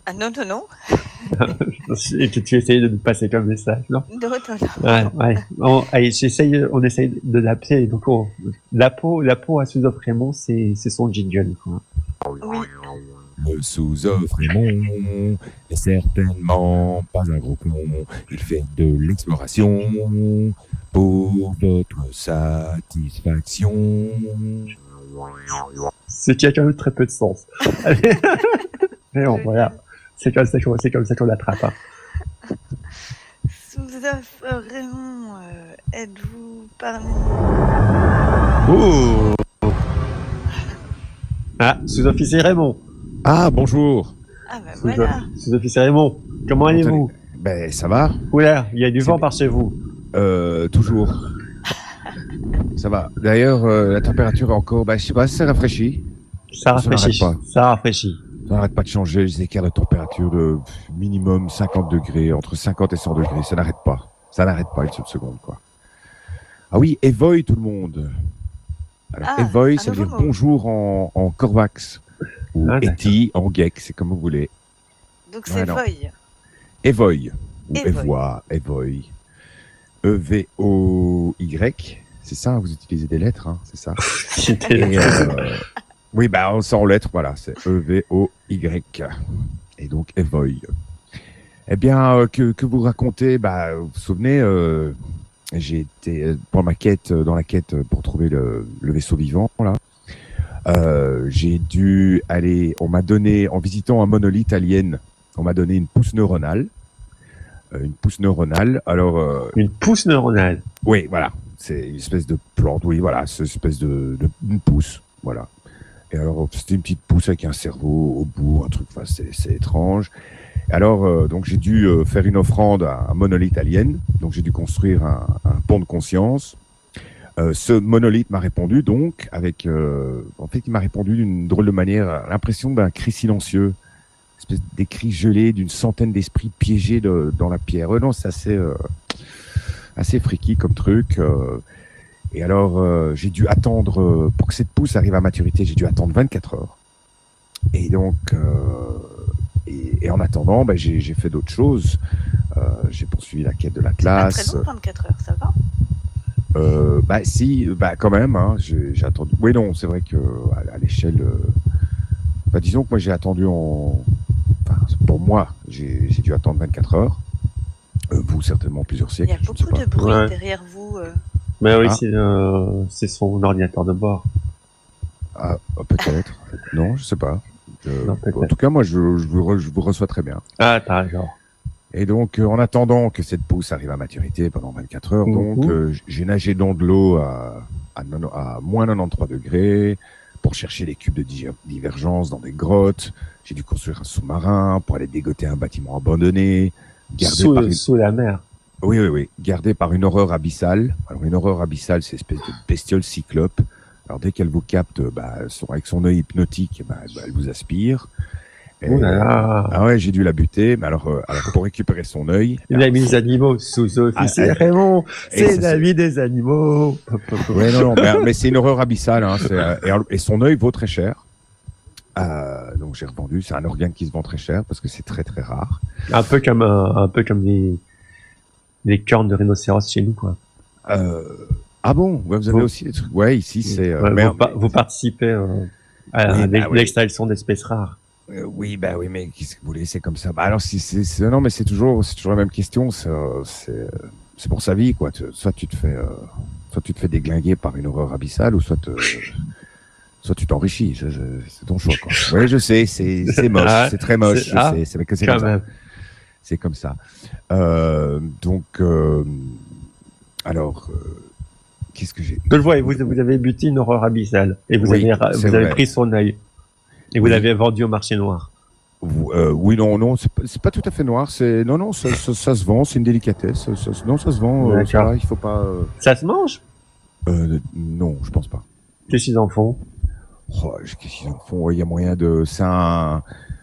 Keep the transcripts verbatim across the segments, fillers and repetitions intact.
Ah non, non, non. Et que tu essayes de nous passer comme message, non? Non, non, non. Ouais, ouais. On, allez, j'essaye, on essaye de l'appeler. Donc, on, la peau, la peau à Sous-Off Raymond, c'est, c'est son jingle, quoi. Oui. Le Sous-Off Raymond est certainement pas un gros con. Il fait de l'exploration pour votre satisfaction. C'est quelqu'un de très peu de sens. Mais bon, voilà. C'est comme ça qu'on, c'est comme ça qu'on l'attrape. Hein. Sous-Off Raymond, euh, êtes-vous parmi Oh Ah, sous-officier Raymond. Ah, bonjour. Ah bah voilà. Sous-officier Raymond, comment allez-vous? Ben, ça va. Oula, il y a du C'est vent bien. par chez vous. Euh, toujours. Ça va. D'ailleurs, euh, la température est encore, ben, je sais pas, c'est rafraîchi. Ça rafraîchit. n'arrête pas. Ça rafraîchit. Ça n'arrête pas de changer, les écarts de température de minimum cinquante degrés, entre cinquante et cent degrés, ça n'arrête pas. Ça n'arrête pas une seule seconde, quoi. Ah oui, Evoy tout le monde. Alors, Ah, Evoy, un ça veut dire nouveau mot. bonjour en, en Corvax. Ou Ah, Eti en Geek, c'est comme vous voulez. Donc Ouais, c'est non. Voy. Evoy. Ou Evoy. Evoy, Evoy. E V O Y. C'est ça, vous utilisez des lettres, hein, c'est ça. C'était Et, euh, oui, bah, on sent en lettres, voilà, c'est E V O Y. Et donc, Evoy. Eh bien, euh, que, que vous racontez, bah, vous vous souvenez, euh, j'ai été euh, pour ma quête, euh, dans la quête euh, pour trouver le, le vaisseau vivant, là. Euh, j'ai dû aller, on m'a donné, en visitant un monolithe alien, on m'a donné une pousse neuronale. Euh, une pousse neuronale, alors... Euh, une pousse neuronale. oui, voilà. C'est une espèce de plante, oui, voilà, c'est une espèce de, de une pousse, voilà. Et alors, c'était une petite pousse avec un cerveau au bout, un truc, enfin, c'est, c'est étrange. Et alors, euh, donc, j'ai dû euh, faire une offrande à un monolithe alien. Donc, j'ai dû construire un, un pont de conscience. Euh, ce monolithe m'a répondu, donc, avec, euh, en fait, il m'a répondu d'une drôle de manière, l'impression d'un cri silencieux, une espèce des cris gelés d'une centaine d'esprits piégés de, dans la pierre. Euh, non, c'est assez, euh, assez freaky comme truc. Euh, et alors, euh, j'ai dû attendre, euh, pour que cette pousse arrive à maturité, j'ai dû attendre vingt-quatre heures. Et donc, euh, et, et en attendant, ben, j'ai, j'ai fait d'autres choses. Euh, j'ai poursuivi la quête de Pas l'Atlas. très long, vingt-quatre heures, ça va? Euh, bah si, bah quand même. Hein, j'ai, j'ai attendu. Oui, non, c'est vrai que à, à l'échelle, euh... bah, disons que moi j'ai attendu en. Enfin, pour moi, j'ai, j'ai dû attendre vingt-quatre heures. Euh, vous certainement plusieurs Il y siècles. a je ne sais beaucoup pas. de bruit Ouais. derrière vous. euh. Mais oui, Ah. c'est, euh, c'est son ordinateur de bord. Ah, ah, peut-être. Non, je sais pas. Je- Non, peut-être. en tout cas, moi, je, je, vous, re- je vous reçois très bien. Ah, t'as raison. Et donc, euh, en attendant que cette pousse arrive à maturité pendant vingt-quatre heures, donc, Mhm. euh, j'ai nagé dans de l'eau à, à, nono- à moins quatre-vingt-treize degrés pour chercher les cubes de di- divergence dans des grottes. J'ai dû construire un sous-marin pour aller dégoter un bâtiment abandonné, gardé Sous, par une... sous la mer. Oui, oui, oui, gardé par une horreur abyssale. Alors, une horreur abyssale, c'est une espèce de bestiole cyclope. Alors, dès qu'elle vous capte, bah, son, avec son œil hypnotique, bah, bah, elle vous aspire. Et- Oh là là. Ah ouais, j'ai dû la buter, mais alors, euh, alors pour récupérer son œil. Il a mis les animaux sous officier Ah, Raymond. et C'est c'est- la vie des animaux. Ouais, non, non, mais, mais c'est une horreur abyssale. Hein, c'est, euh, et, alors- et son œil vaut très cher. Euh, donc j'ai revendu. C'est un organe qui se vend très cher parce que c'est très très rare. Un peu comme un, un peu comme les les cornes de rhinocéros chez nous, quoi. Euh, ah bon, ouais, vous avez Vous- aussi des trucs. Ouais, ici c'est. Euh, Ouais, mais- vous, pa- vous participez euh, à Oui, la- bah oui. l'extraction d'espèces rares. Euh, oui, bah oui, mais qu'est-ce que vous voulez, c'est comme ça. Bah alors, si c'est, c'est- non, mais c'est toujours, c'est toujours la même question. C'est, euh, c'est, euh, c'est pour sa vie, quoi. Tu- soit tu te fais, euh, soit tu te fais déglinguer par une horreur abyssale, ou soit, te- soit tu t'enrichis. C'est, c'est- c'est ton choix, quoi. Oui, je sais, c'est, c'est moche, Ah, c'est très moche. c'est- Je ah, sais, c'est, mais que c'est Quand comme ça. même. C'est comme ça. Euh, donc, euh, alors, euh, qu'est-ce que j'ai Je le vois, et vous, vous avez buté une horreur abyssale. Et vous Oui, avez, ra- c'est vous avez vrai. pris son œil. Et vous Oui. l'avez vendu au marché noir. Vous- euh, oui, non, non, c'est pas, c'est pas tout à fait noir. C'est non, non, ça, ça, ça se vend. C'est une délicatesse. Ça, ça- non, ça se vend. Euh, ça D'accord. va, il faut pas. Euh, Ça se mange? euh, non, je pense pas. Qu'est-ce qu'ils en font? Oh, qu'est-ce qu'ils en font? Il y a moyen de. C'est un.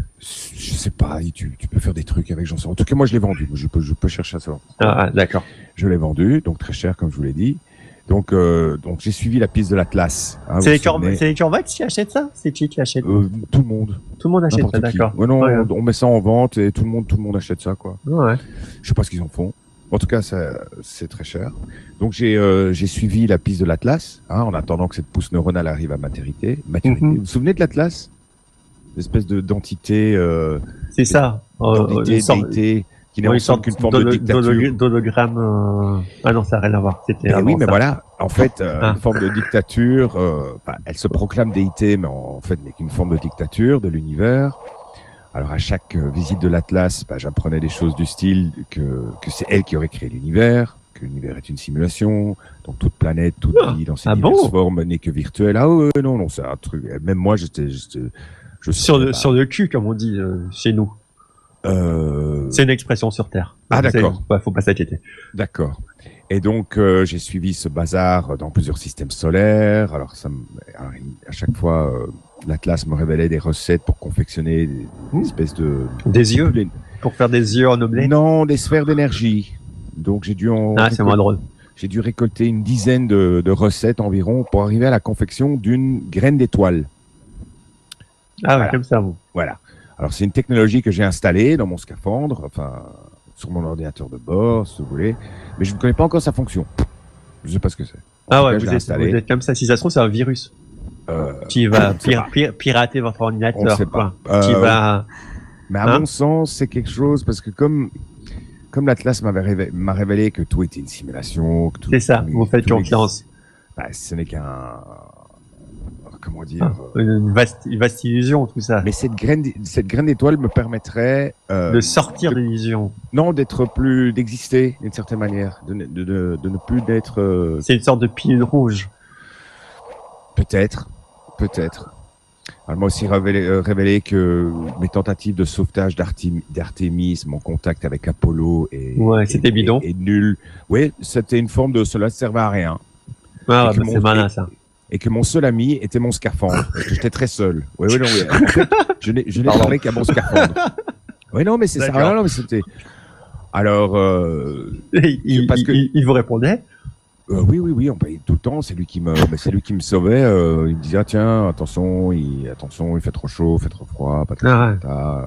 Je sais pas. Tu, tu peux faire des trucs avec. J'en sais. En tout cas, moi, je l'ai vendu. Je peux, je peux chercher à savoir. Ah, ah, d'accord. Je l'ai vendu, donc très cher, comme je vous l'ai dit. Donc, euh, donc j'ai suivi la piste de l'Atlas. Hein, c'est, vous les vous Cor- souvenez. c'est les Corvax qui achètent ça? C'est qui qui achète? Euh, tout le monde. Tout le monde achète ça, N'importe qui. d'accord. Ouais, non, Ouais. on, on met ça en vente et tout le monde, tout le monde achète ça, quoi. Ouais. Je sais pas ce qu'ils en font. En tout cas, ça, c'est très cher. Donc j'ai euh, j'ai suivi la piste de l'Atlas, hein, en attendant que cette pousse neuronale arrive à maturité. maturité. Mhm. Vous vous souvenez de l'Atlas? L'espèce de d'entité, euh, C'est ça. Euh, d'entité, une sorte- déité, qui n'est ouais, en une somme sorte qu'une forme de d'holo- dictature. d'holo- d'hologramme. euh, Ah non, ça n'a rien à voir. C'était Ben avant oui, mais ça. voilà, en fait, euh, Ah. une forme de dictature. Euh, enfin, elle se proclame déité, mais en, en fait n'est qu'une forme de dictature de l'univers. Alors à chaque euh, visite de l'Atlas, bah, j'apprenais des choses du style que que c'est elle qui aurait créé l'univers, que l'univers est une simulation, donc toute planète, toute Ah. vie dans ses Ah diverses bon formes n'est que virtuelle. Ah ouais, non, non, c'est un truc. Même moi, j'étais, j'étais je Sur savais le, pas. sur le cul, comme on dit euh, chez nous. Euh, C'est une expression sur Terre. Ah, C'est- d'accord. Ouais, faut pas s'inquiéter. D'accord. Et donc euh, j'ai suivi ce bazar dans plusieurs systèmes solaires. Alors ça, me- alors, à chaque fois, euh, l'Atlas me révélait des recettes pour confectionner des, des Mmh. espèces de Des yeux. les- Pour faire des yeux en omelette. non, des sphères d'énergie. Donc j'ai dû en Ah, c'est moins drôle. j'ai dû récolter une dizaine de, de recettes environ pour arriver à la confection d'une graine d'étoile. Ah ouais, Voilà. comme ça, vous. Voilà. Alors c'est une technologie que j'ai installée dans mon scaphandre, enfin sur mon ordinateur de bord, si vous voulez, mais je ne connais pas encore sa fonction. Je sais pas ce que c'est. En Ah tout ouais, cas, je vous l'ai êtes, installé. vous êtes comme ça. Si ça se trouve, c'est un virus Euh, qui va on ne sait pir- pas. pir- pirater votre On ordinateur. ne sait quoi. pas. Qui Euh, va... Mais à Hein mon sens, c'est quelque chose parce que comme comme l'Atlas m'avait révélé, m'a révélé que tout était une simulation, que tout, C'est ça, tout- vous faites tout confiance. existe, bah, ce n'est qu'un comment dire. Ah, une, vaste, une vaste illusion, tout ça. Mais cette graine, d- cette graine d'étoile me permettrait euh, de sortir de- de l'illusion. non d'être plus, d'exister d'une certaine manière, de, ne- de, de, de ne plus d'être euh, C'est une sorte de pilule rouge. peut-être, peut-être. Elle m'a aussi révélé, euh, révélé que mes tentatives de sauvetage d'Artem- d'Artémis, mon contact avec Apollo et Ouais, et- c'était bidon. et, et nul. Oui, c'était une forme de cela ne servait à rien. Ah, Et que bah, mon- c'est malin, ça. Et que mon seul ami était mon scaphandre. Parce que j'étais très seul. Oui, oui, non, oui. En fait, je n'ai, je n'ai Pardon. parlé qu'à mon scaphandre. Oui, non, mais c'est ça. D'accord. Ah, non, mais c'était. Alors, euh, Il, il, parce que- il- il vous répondait. euh, oui, oui, oui, on payait tout le temps. C'est lui qui me, mais c'est lui qui me sauvait. Euh, il me disait, ah, tiens, attention, il, attention, il fait trop chaud, il fait trop froid, pas trop. Ah ouais.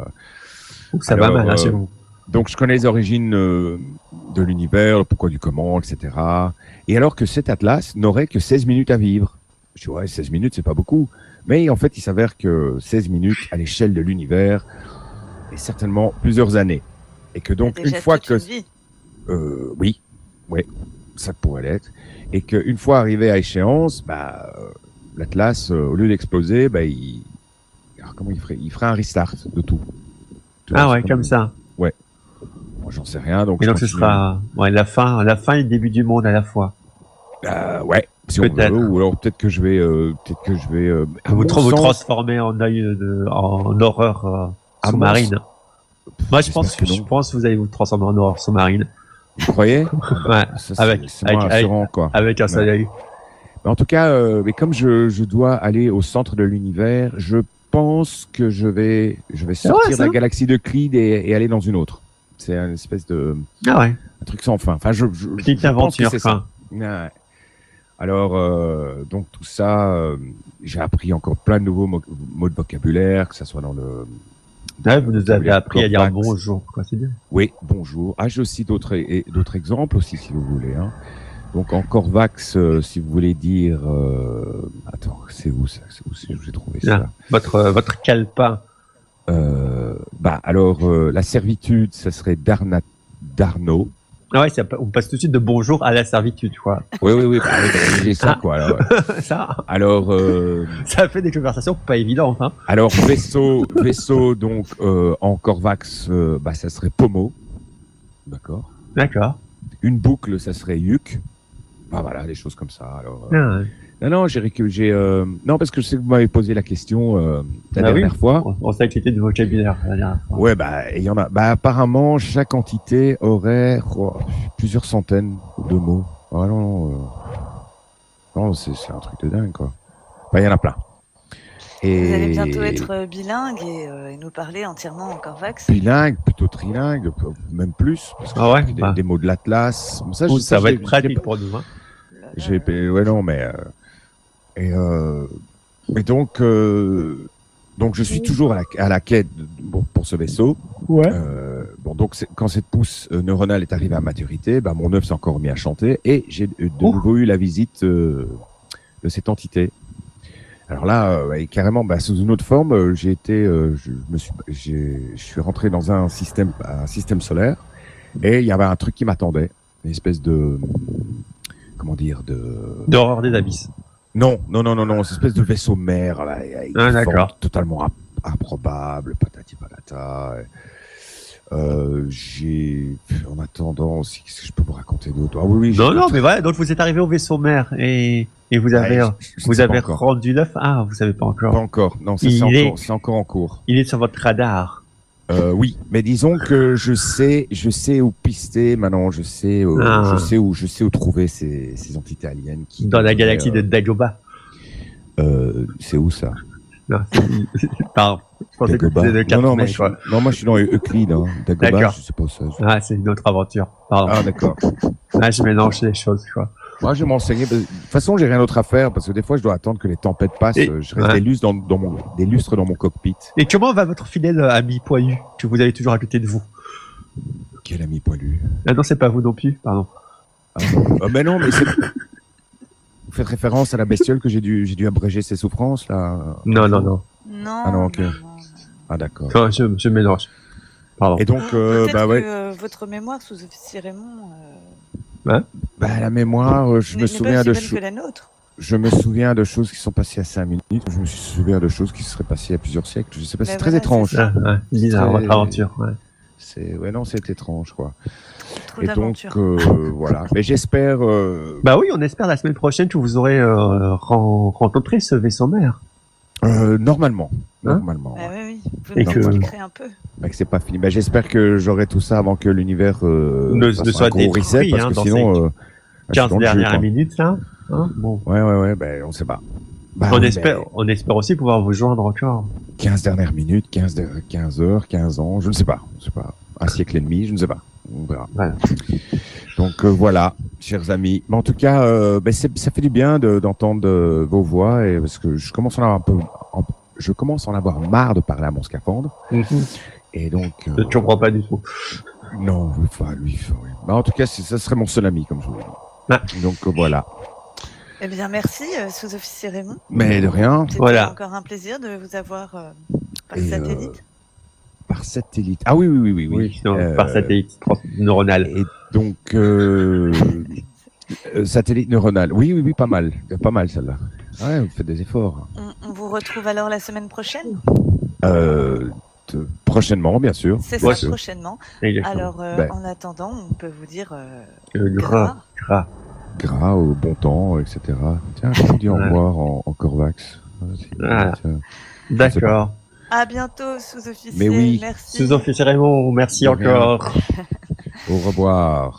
Euh, Ça Alors, va mal, hein, euh, chez vous. Donc, je connais les origines euh, de l'univers, le pourquoi du comment, et cetera. Et alors que cet atlas n'aurait que seize minutes à vivre. Je dis, ouais, seize minutes, c'est pas beaucoup. Mais en fait, il s'avère que seize minutes à l'échelle de l'univers est certainement plusieurs années. Et que donc, Déjà une fois toute que... une vie. Euh, oui, oui, ça pourrait l'être. Et qu'une fois arrivé à échéance, bah, euh, l'Atlas, euh, au lieu d'exploser, bah, il... Alors, comment il ferait? Il ferait un restart de tout. Tu vois, Ah c'est ouais, comme ça. Moi, j'en sais rien, donc Et je donc ce continue. sera ouais, la fin, la fin et le début du monde à la fois. Euh, ouais, si on Peut-être. veut, ou alors peut-être que je vais, euh, peut-être que je vais. Euh, à Vous, mon tra- vous sens- transformez en œil de, en horreur euh, À mon sous-marine. Moi, je j'espère pense que que je non. pense que vous allez vous transformer en horreur sous-marine. Vous croyez? Ouais, Ça, c'est- avec- c'est moins avec- rassurant, quoi. avec un seul Ouais. œil. Mais en tout cas, euh, mais comme je, je dois aller au centre de l'univers, je pense que je vais, je vais C'est sortir vrai, de ça la galaxie de Clyde et, et aller dans une autre. C'est une espèce de Ah ouais, un truc sans fin. Enfin, je, je, petite je pense que aventure, c'est quoi. ça. Ouais. Alors, euh, donc tout ça, euh, j'ai appris encore plein de nouveaux mo- mots de vocabulaire, que ça soit dans le. Ouais, vous nous avez vocabulaire appris à dire Corvax. bonjour, quoi, c'est bien. Oui, bonjour. Ah, j'ai aussi d'autres et- d'autres exemples aussi, si vous voulez. Hein. Donc en Corvax, euh, si vous voulez dire, euh... attends, c'est où ça? C'est où c'est où j'ai trouvé ça? Là, votre, euh, votre calepin. Euh, bah alors euh, la servitude, ça serait Darna, Darno. Ah ouais, ça, on passe tout de suite de bonjour à la servitude, quoi. Oui, oui, oui, bah, oui, bah, j'ai ça Ah. quoi. Alors, ça, alors, euh, ça fait des conversations pas évidentes, hein. alors vaisseau, vaisseau donc euh, en Corvax, euh, bah ça serait Pomo, d'accord. D'accord. Une boucle, ça serait Yuk. Bah voilà, des choses comme ça. Alors, euh, Ah, ouais. non, non, j'ai récu- j'ai euh, non parce que je sais que vous m'avez posé la question euh, la Bah oui. dernière fois. On, on s'est inquiété du vocabulaire la dernière fois. Ouais, bah, il y en a. Bah, apparemment, chaque entité aurait oh, plusieurs centaines de mots. Ah non, non, euh, non, c'est, c'est un truc de dingue, quoi. Bah, il y en a plein. Et Vous allez bientôt être euh, bilingue et, euh, et nous parler entièrement en Corvax. bilingue, plutôt trilingue, p- même plus. Parce que Ah ouais, j'ai des, bah. des mots de l'Atlas. Ça, je- Ouh, ça va j'ai- être pratique j'ai- pour nous, hein. là. J'ai payé, ouais, non, mais. euh, et, euh, et donc, euh, donc, je suis toujours à la, à la quête de- bon, pour ce vaisseau. Ouais. Euh, bon, donc, c'est- quand cette pousse euh, neuronale est arrivée à maturité, bah, mon œuf s'est encore mis à chanter et j'ai de de Oh. nouveau eu la visite euh, de cette entité. Alors là, euh, ouais, carrément, bah, sous une autre forme, euh, j'ai été, euh, je me suis, j'ai, je suis rentré dans un système, un système solaire, et il y avait un truc qui m'attendait, une espèce de, comment dire, de, D'horreur des abysses. non, non, non, non, non, cette espèce de vaisseau mère, là, avec Ah, une d'accord. forme totalement imp- improbable, patati patata. Euh, j'ai, en attendant aussi, qu'est-ce que je peux vous raconter d'autre? Ah oui, oui, j'ai Non, non, d'autres- mais voilà, donc vous êtes arrivé au vaisseau mère et, et vous avez, Ouais, je- je vous sais pas avez encore. rendu l'œuf. Ah, vous savez pas encore. Pas encore, non, ça, Il c'est est- encore, c'est encore en cours. Il est sur votre radar. Euh, oui, mais disons que je sais, je sais où pister maintenant. Je sais, euh, Ah. je sais où, je sais où trouver ces, ces entités aliens qui. Dans la devraient, galaxie de euh, Dagobah. euh, c'est où ça? Non, c'est- Pardon. Je pensais que Dagobah. c'était de Non, quatre non, moi, mai, je suis, quoi. non, moi je suis dans Euclide. Hein. Dagobah, D'accord. je sais pas ça. je- Ah, c'est une autre aventure. Pardon. Ah d'accord. Ah, je mélange les choses, quoi. Moi, je vais m'enseigner. De toute façon, j'ai rien d'autre à faire parce que des fois, je dois attendre que les tempêtes passent. Et- Euh, Je reste ouais. des lustres dans, dans mon, des lustres dans mon cockpit. Et comment va votre fidèle ami poilu que vous avez toujours à côté de vous? Quel ami poilu. Ah non, c'est pas vous non plus, pardon. Ah, ah, mais non, mais c'est. Vous faites référence à la bestiole que j'ai dû, j'ai dû abréger ses souffrances là. Non, non, non. Non. Ah non, ok. non, non. Ah d'accord. Non, je, je mélange. Pardon. Et donc, euh, Peut-être bah ouais. que euh, votre mémoire, sous-officier Raymond, euh, Bah, la mémoire, euh, je n'est- me n'est pas souviens aussi de bonne choses. que la nôtre. Je me souviens de choses qui sont passées à cinq minutes. Je me souviens de choses qui se seraient passées il y a plusieurs siècles. Je sais pas, Bah c'est très voilà, étrange. c'est ça. Ah, ah, bizarre, Très- votre aventure. Ouais. C'est, ouais, non, c'est étrange, quoi. Trop Et donc, d'aventures. euh, voilà. Mais j'espère, euh, Bah oui, on espère la semaine prochaine que vous aurez euh, ren- rencontré ce vaisseau mère. euh, normalement, Hein normalement, Ah oui, oui. Vous Et nous que- expliquerez un peu. bah, que c'est pas fini. Bah, j'espère que j'aurai tout ça avant que l'univers euh, Ne- fasse ne un soit gros reset, détruit, parce hein, que dans sinon, ces euh, je suis quinze dans le jeu, dernières quoi. minutes, là. Hein, bon. Ouais, ouais, ouais. Ben, on sait pas. Bah, on, oui, espère, mais on espère aussi pouvoir vous joindre encore. quinze dernières minutes, quinze, de- quinze heures, quinze ans, je ne sais pas. Je sais pas. Un siècle et demi, je ne sais pas. On verra. Voilà. Donc euh, voilà, chers amis. Mais en tout cas, euh, ben, c'est- ça fait du bien de- d'entendre euh, vos voix et parce que je commence à en avoir un peu, en- je commence à en avoir marre de parler à mon scaphandre. Et donc, euh, Je ne comprends pas du tout. non, enfin lui, enfin, oui. Ben, en tout cas, c'est- ça serait mon seul ami, comme je vous l'ai dit. Ah. Donc euh, voilà. Eh bien, merci, euh, sous-officier Raymond. Mais de rien, C'était Voilà. encore un plaisir de vous avoir euh, par Et, satellite. par satellite. Ah oui, oui, oui, oui, oui. Oui, non, Euh, par satellite trans- neuronal. Et donc, euh, euh, satellite neuronal. Oui, oui, oui, pas mal. Pas mal celle-là. Ouais, vous faites des efforts. On, on vous retrouve alors la semaine prochaine. Euh, de- prochainement, bien sûr. C'est Bien ça, sûr. prochainement. Exactement. Alors, euh, Ben. en attendant, on peut vous dire euh, Euh, gras, gras. Gras, au bon temps, et cetera. Tiens, je vous dis au Ouais. revoir en, en Corvax. Ah, c'est- Ah. tiens. D'accord. à bientôt, sous-officier. Mais oui. Merci. Sous-officier Raymond, merci De rien. encore. Au revoir.